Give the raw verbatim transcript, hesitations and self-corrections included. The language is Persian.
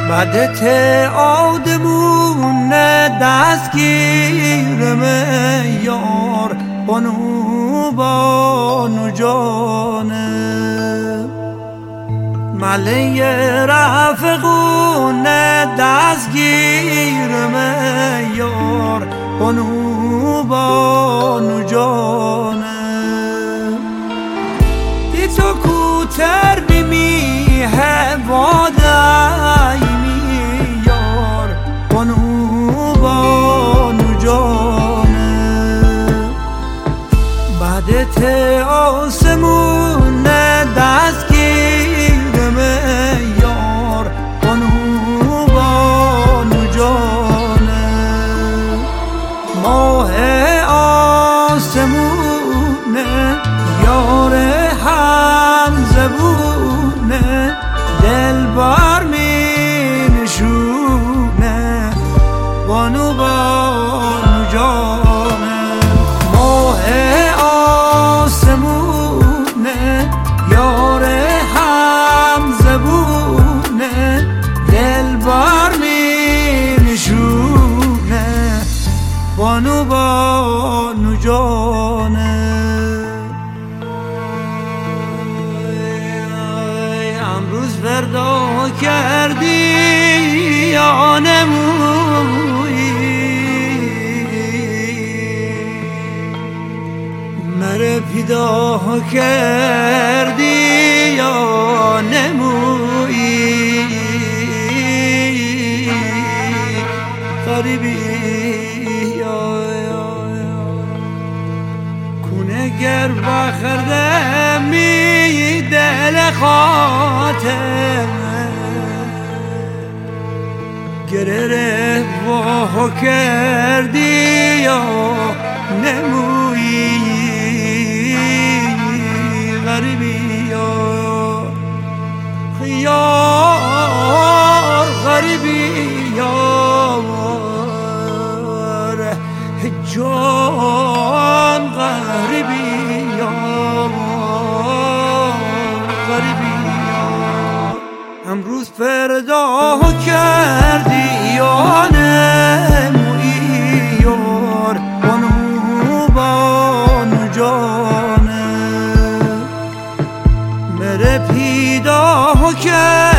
بدت آدمون دستگیرم یار بانو بانو جانه مله رفقون دستگیرم یار بانو بانو جانه دی تو کوتر بیمی هوادایمی یار بانو بانو جانه بعدت آسمون دستگیرم یار بانو بانو جانه ماه آسمونه یار هم زبونه دل بار می نشونه بانو بانو جانه ماه آسمونه یار هم زبونه دل بار می نشونه بانو بانو جانه امروز فردا کردی یا نمویی مره پیدا کردی یا نمویی غریبی کنه گر بخرده می دل خاطر گره واه کردی یا نمویی غریبی یار غریبی یار جان غریبی یار غریبی یار امروز فردا کردی یا نمویی یار بانو بانو جانه مره پیدا کرد